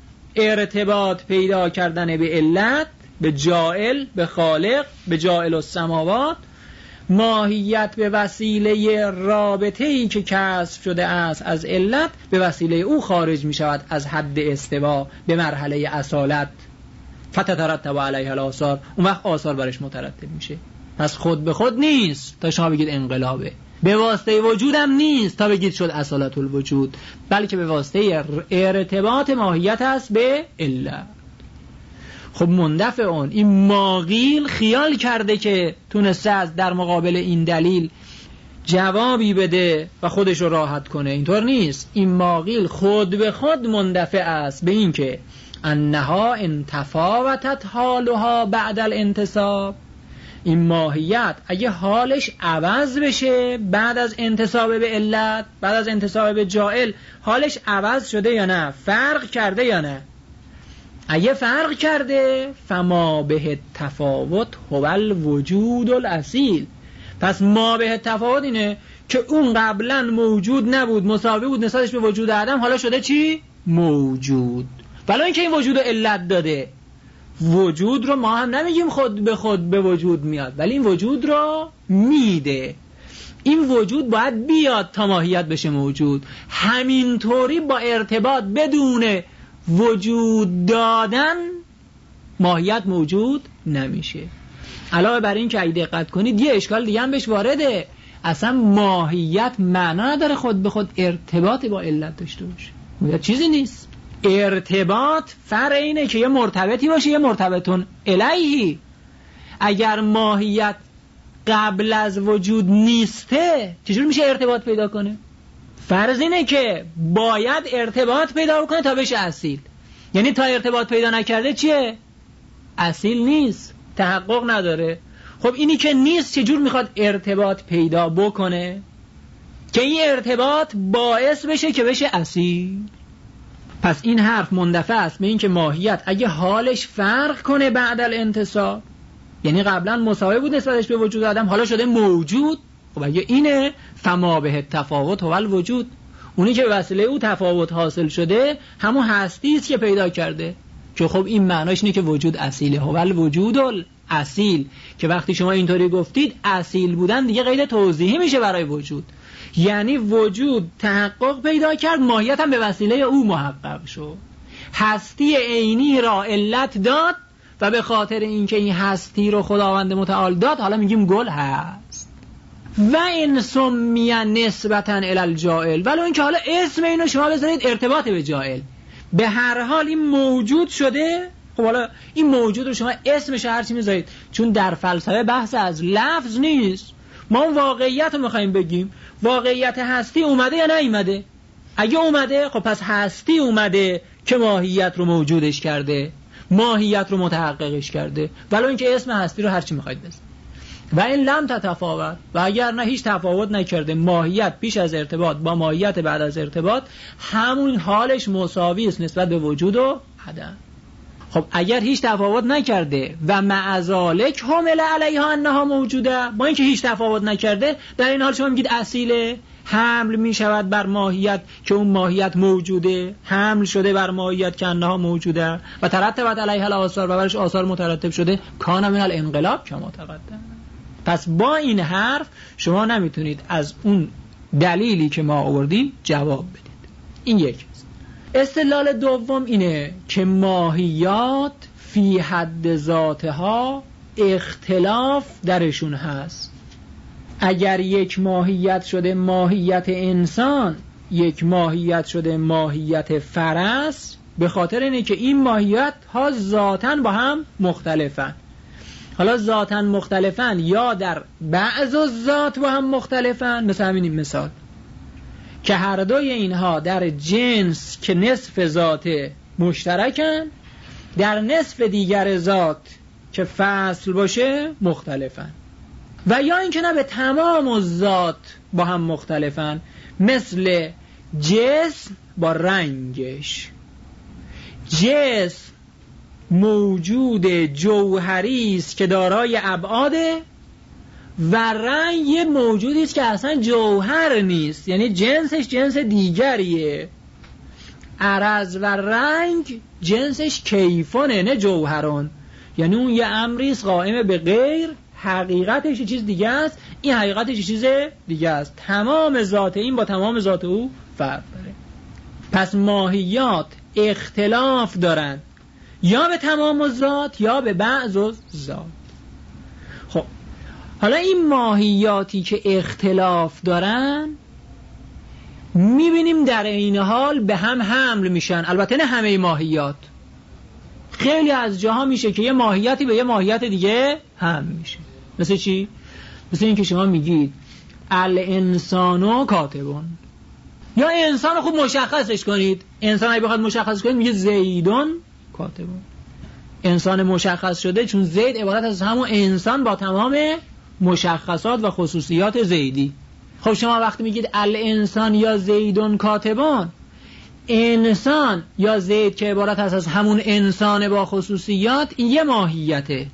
ارتباط پیدا کردن به علت، به جائل، به خالق، به جائل السماوات، ماهیت به وسیله رابطه‌ای که کسب شده است از علت به وسیله او خارج می شود از حد استوا به مرحله اصالت. فتترتب علیه الآثار، اون وقت آثار برش مترتب میشه. پس خود به خود نیست تا شما بگید انقلابه، به واسطه وجودم نیست تا بگید شد اصالت الوجود، بلکه به واسطه ارتباط ماهیت است به علت. خب مندفع اون این ماقیل خیال کرده که تونسته از در مقابل این دلیل جوابی بده و خودش رو راحت کنه. اینطور نیست. این ماقیل خود به خود مندفع است به این که انها انتفاوتت حالها بعد الانتصاب، این ماهیت اگه حالش عوض بشه بعد از انتصاب به علت، بعد از انتصاب به جائل، حالش عوض شده یا نه، فرق کرده یا نه. اگه فرق کرده فما به تفاوت هو الوجود الاصیل، پس ما به تفاوت اینه که اون قبلا موجود نبود، مساوی بود نسبتش به وجود آدم، حالا شده چی؟ موجود. ولی اینکه این وجود علت داده، وجود رو ما هم نمیگیم خود به خود به وجود میاد، ولی این وجود رو میده. این وجود باید بیاد تا ماهیت بشه موجود. همینطوری با ارتباط بدون وجود دادن ماهیت موجود نمیشه. علاوه بر این که اگه دقت کنید یه اشکال دیگه هم بهش وارده، اصلا ماهیت معنا نداره خود به خود ارتباط با علت داشته باشه، ماهیت چیزی نیست. ارتباط فرق اینه که یه مرتبطی باشه یه مرتبطون الیهی. اگر ماهیت قبل از وجود نیسته چجور میشه ارتباط پیدا کنه؟ فرض اینه که باید ارتباط پیدا کنه تا بشه اصیل، یعنی تا ارتباط پیدا نکرده چیه؟ اصیل نیست، تحقق نداره. خب اینی که نیست چجور میخواد ارتباط پیدا بکنه که این ارتباط باعث بشه که بشه اصیل؟ پس این حرف مندفع است به این که ماهیت اگه حالش فرق کنه بعد الانتصاب، یعنی قبلا مساوی بود نسبتش به وجود آدم، حالا شده موجود، خب اگه اینه فما به تفاوت هو الوجود، اونی که به وسیله او تفاوت حاصل شده همون هستی است که پیدا کرده، که خب این معناش اینه که وجود اصیله، هو الوجود الاصیل، که وقتی شما اینطوری گفتید اصیل بودن دیگه قید توضیحی میشه برای وجود، یعنی وجود تحقق پیدا کرد، ماهیت هم به وسیله او محقق شد، هستی عینی را علت داد و به خاطر اینکه این هستی رو خداوند متعال داد حالا میگیم گل هست. و این سمی نسبتا الی الجائل، ولو اینکه حالا اسم اینو شما بذارید ارتباط به جائل، به هر حال این موجود شده. خب حالا این موجود رو شما اسمش هر چی میذارید، چون در فلسفه بحث از لفظ نیست، ما اون واقعیت رو میخوایم بگیم، واقعیت هستی اومده یا نیومده؟ اگه اومده خب پس هستی اومده که ماهیت رو موجودش کرده، ماهیت رو متحققش کرده، ولو اینکه اسم هستی رو هر چی میخواید بزنید. و این لم تتفاوت، و اگر نه هیچ تفاوت نکرده، ماهیت پیش از ارتباط با ماهیت بعد از ارتباط همون حالش مساوی است نسبت به وجود و عدم. خب اگر هیچ تفاوت نکرده و مع ذالک حمل علیها انها موجوده، با اینکه هیچ تفاوت نکرده در این حال شما میگید اصیله، حمل می شود بر ماهیت که اون ماهیت موجوده، حمل شده بر ماهیت که انها موجوده و ترتبت علیها الاثار و برش آثار مترتب شده، کان من الانقلاب کما تقدم. پس با این حرف شما نمیتونید از اون دلیلی که ما آوردیم جواب بدید. این یک. استدلال دوم اینه که ماهیات فی حد ذاتها اختلاف درشون هست. اگر یک ماهیت شده ماهیت انسان، یک ماهیت شده ماهیت فرس، به خاطر اینه که این ماهیت ها ذاتاً با هم مختلفن. حالا ذاتاً مختلفن یا در بعض الذات با هم مختلفن، مثل همین مثال که هر دوی اینها در جنس که نصف ذات مشترکن، در نصف دیگر ذات که فصل باشه مختلفن، و یا اینکه نه به تمام الذات با هم مختلفن، مثل جسم با رنگش. جسم موجود جوهری است که دارای ابعاده و رنگ یه موجودی است که اصلا جوهر نیست، یعنی جنسش جنس دیگریه. عرض و رنگ جنسش کیفونه نه جوهرون، یعنی اون یه امری است قائم به غیر، حقیقتش یه چیز دیگه است، این حقیقتش یه چیز دیگه است. تمام ذات این با تمام ذات او فرق داره. پس ماهیات اختلاف دارن، یا به تمام ذات یا به بعض ذات. خب حالا این ماهیاتی که اختلاف دارن میبینیم در این حال به هم حمل میشن. البته نه همه ماهیات، خیلی از جاها میشه که یه ماهیتی به یه ماهیت دیگه حمل میشه. مثل چی؟ مثل این که شما میگید الانسانو کاتبون، یا انسان خوب مشخصش کنید. انسان اگه بخواد مشخص کنید میگه زیدون کاتبون. انسان مشخص شده چون زید عبارت از همون انسان با تمام مشخصات و خصوصیات زیدی. خب شما وقتی میگید الانسان یا زیدون کاتبون، انسان یا زید که عبارت هست از همون انسان با خصوصیات، این یه ماهیته،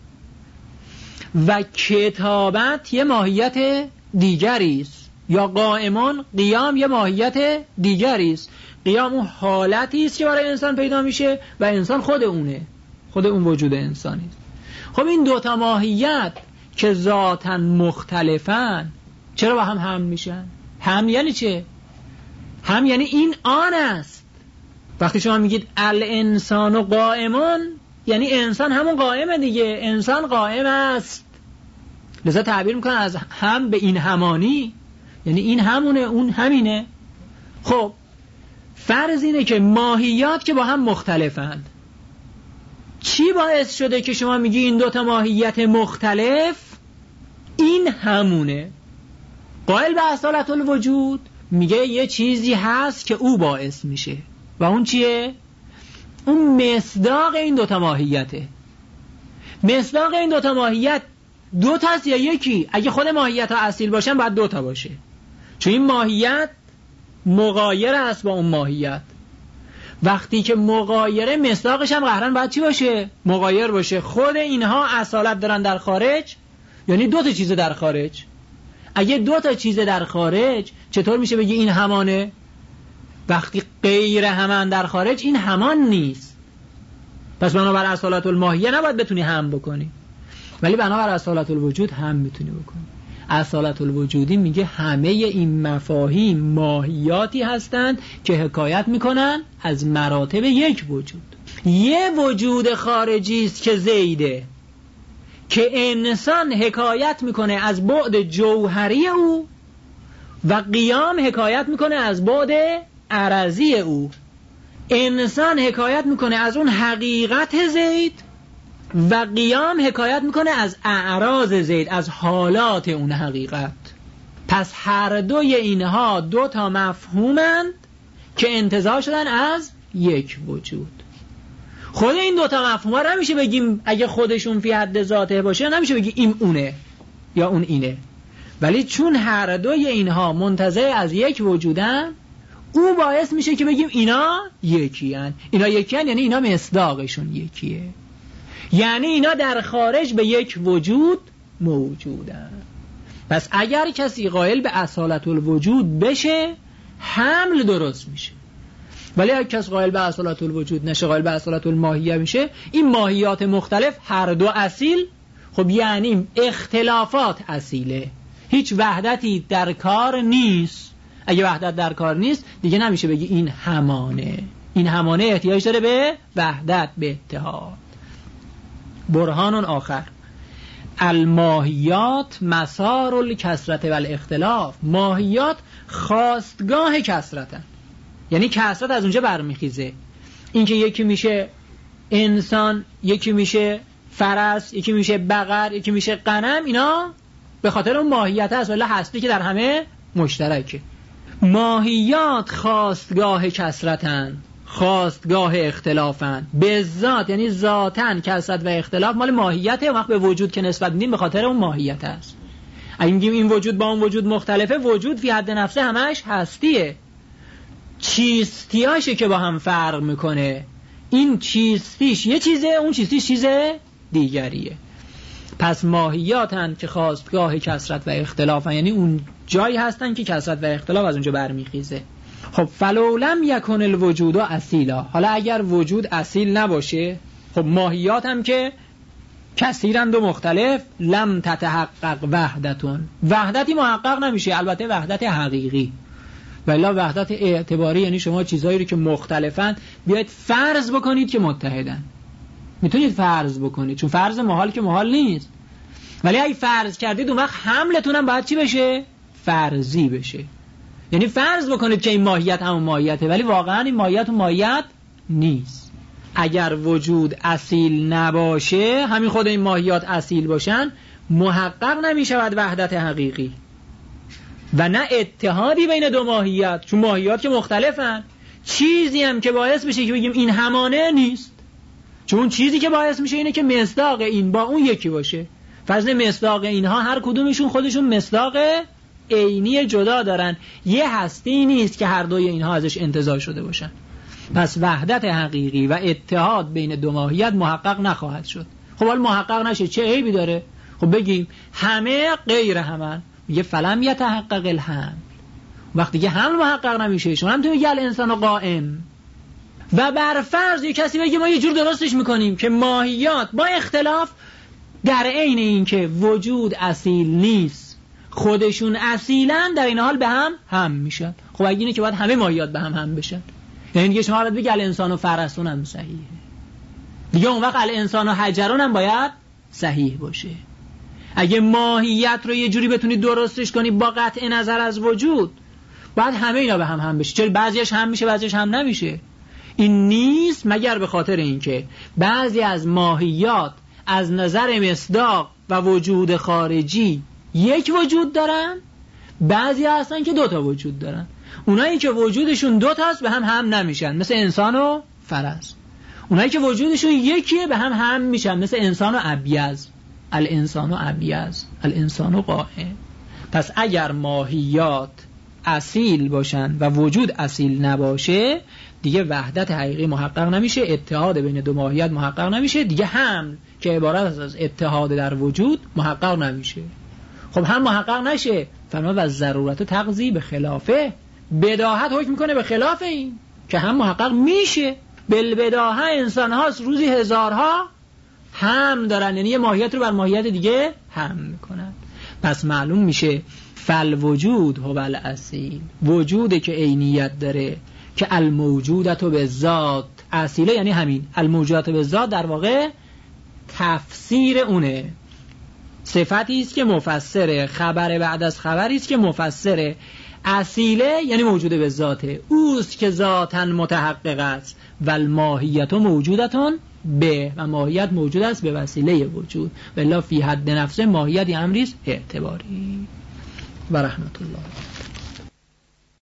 و کتابت یه ماهیت دیگری است، یا قائمون قیام یه ماهیت دیگری است. قیام اون حالتی است که برای انسان پیدا میشه و انسان خود اونه، خود اون وجود انسانی است. خب این دوتا ماهیت که ذاتاً مختلفن چرا با هم هم میشن؟ هم یعنی چه؟ هم یعنی این آن است. وقتی شما میگید الانسان و قائمون، یعنی انسان همون قائمه دیگه، انسان قائم است. لذا تعبیر میکنن از هم به این همانی، یعنی این همونه اون همینه. خب فرض اینه که ماهیات که با هم مختلفند، چی باعث شده که شما میگی این دوتا ماهیت مختلف این همونه؟ قائل به اصالت الوجود میگه یه چیزی هست که او باعث میشه، و اون چیه؟ اون مصداق این دوتا ماهیته. مصداق این دوتا ماهیت دو تاست یا یکی؟ اگه خود ماهیت ها اصیل باشن باید دو تا باشه، چون این ماهیت مغایر است با اون ماهیت. وقتی که مغایره مصداقش هم قهرن باید چی باشه؟ مغایر باشه. خود اینها اصالت دارن در خارج، یعنی دو تا چیز در خارج. اگه دو تا چیز در خارج چطور میشه بگی این همانه؟ وقتی غیر همان در خارج این همان نیست. پس بنابر اصالت الماهیه نباید بتونی هم بکنی، ولی بنابر اصالت الوجود هم میتونی بکنی. اصالت الوجودی میگه همه این مفاهیم ماهیاتی هستند که حکایت میکنن از مراتب یک وجود. یه وجود خارجی است که زیده، که انسان حکایت میکنه از بعد جوهری او و قیام حکایت میکنه از بعد عرضی او. انسان حکایت میکنه از اون حقیقت زید و قیام حکایت میکنه از اعراض زید، از حالات اون حقیقت. پس هر دوی اینها دو تا مفهومند که انتزاع شدن از یک وجود. خود این دو تا مفهوم ها نمیشه بگیم اگه خودشون فی حد ذاته باشه نمیشه بگیم این اونه یا اون اینه، ولی چون هر دوی اینها منتزع از یک وجودن، او باعث میشه که بگیم اینا یکی هن. اینا یکی هن یعنی اینا مصداقشون یکیه، یعنی اینا در خارج به یک وجود موجودن. پس اگر کسی قائل به اصالت الوجود بشه حمل درست میشه، ولی اگر کس قائل به اصالت الوجود نشه، قائل به اصالت الماهیه میشه، این ماهیات مختلف هر دو اصیل، خب یعنی اختلافات اصیله، هیچ وحدتی در کار نیست. اگه وحدت در کار نیست دیگه نمیشه بگی این همانه. این همانه احتیاج داره به وحدت، به اتحاد. برهان آخر الماهیات مسار الکثرت و الاختلاف. ماهیات خواستگاه کثرتن، یعنی کثرت از اونجا برمیخیزه. این که یکی میشه انسان، یکی میشه فرس، یکی میشه بقر، یکی میشه غنم، اینا به خاطر اون ماهیت هست، ولی هستی که در همه مشترکه. ماهیات خواستگاه کثرتن، خواستگاه اختلافن. به ذات یعنی ذاتن کثرت و اختلاف مال ماهیته، وقت به وجود که نسبت میدیم به خاطر اون ماهیت هست. اگه میگیم این وجود با اون وجود مختلفه، وجود فی حد نفسه همش هستیه، چیستیاشه که با هم فرق میکنه. این چیستیش یه چیزه، اون چیستیش چیز دیگریه. پس ماهیاتن که خواستگاه کثرت و اختلافن، یعنی اون جایی هستن که کثرت و اختلاف از اونجا برمیخیزه. خب فلولم یکن الوجود اصیلا. حالا اگر وجود اصیل نباشه، خب ماهیات هم که کثیرند و مختلف، لم تتحقق وحدتون، وحدتی محقق نمیشه، البته وحدت حقیقی. ولی وحدت اعتباری یعنی شما چیزایی رو که مختلفن بیاید فرض بکنید که متحدن. میتونید فرض بکنید، چون فرض محال که محال نیست، ولی اگه فرض کردید اون وقت حملتون هم باید چی بشه؟ فرضی بشه. یعنی فرض بکنید که این ماهیت همون ماهیته، ولی واقعا این ماهیت و ماهیت نیست. اگر وجود اصیل نباشه، همین خود این ماهیات اصیل باشن، محقق نمیشود وحدت حقیقی و نه اتحادی بین دو ماهیت، چون ماهیات که مختلفن. چیزی هم که باعث بشه که بگیم این همانه نیست، چون چیزی که باعث میشه اینه که مصداق این با اون یکی باشه. فضل مصداق اینها هر کدومشون خودشون مصداق عینی جدا دارن، یه هستی نیست که هر دوی اینها ازش انتزاع شده باشن. پس وحدت حقیقی و اتحاد بین دو ماهیت محقق نخواهد شد. خب حالا محقق نشه چه عیبی داره؟ خب بگیم همه غیر همن، میگه فلم یتحقق الحمل. وقتی که حمل محقق نمیشه، شما هم تو میگه الانسان قائم. و بر فرض یه کسی بگه ما یه جور درستش میکنیم که ماهیات با اختلاف در عین این که وجود اصیل نیست، خودشون اصیلن، در این حال به هم هم میشن. خب اگه اینه که باید همه ماهیات به هم هم بشن، یعنی دیگه شما حالت بگه الانسان و فرسون هم صحیحه، دیگه اون وقت الانسان و حجرون هم باید صحیح باشه. اگه ماهیت رو یه جوری بتونی درستش کنی با قطع نظر از وجود، باید همه اینا به هم هم بشه. چرا بعضیش هم میشه بعضیش هم نمیشه؟ این نیست مگر به خاطر اینکه بعضی از ماهیات از نظر مصداق و وجود خارجی یک وجود دارن، بعضی هستن که دو تا وجود دارن. اونایی که وجودشون دو تاست به هم هم نمیشن، مثل انسان و فرس. اونایی که وجودشون یکیه به هم هم میشن، مثل انسان و ابیض. الانسان و ابیض، الانسان و قائم. پس اگر ماهیات اصیل باشن و وجود اصیل نباشه، دیگه وحدت حقیقی محقق نمیشه، اتحاد بین دو ماهیت محقق نمیشه، دیگه هم که عبارت از اتحاد در وجود محقق نمیشه. خب هم محقق نشه، فرما و ضرورت تقضی به خلافه، بداهت حکم میکنه به خلاف این که هم محقق میشه. بالبداهه انسان هاست روزی هزارها هم دارن، یعنی یه ماهیت رو بر ماهیت دیگه هم میکنن. پس معلوم میشه فالوجود هو الاصیل، وجوده که عینیت داره، که الموجودت به ذات اصیله، یعنی همین الموجودت به ذات در واقع تفسیر اونه، صفتی است که مفسره، خبر بعد از خبری است که مفسره. اصیله یعنی موجوده به ذاته، اوست که ذاتاً متحقق است و الماهیت موجودتون به، و ماهیت موجود است به وسیله وجود، والله فی حد نفسه ماهیت امری است اعتباری. و رحمت الله.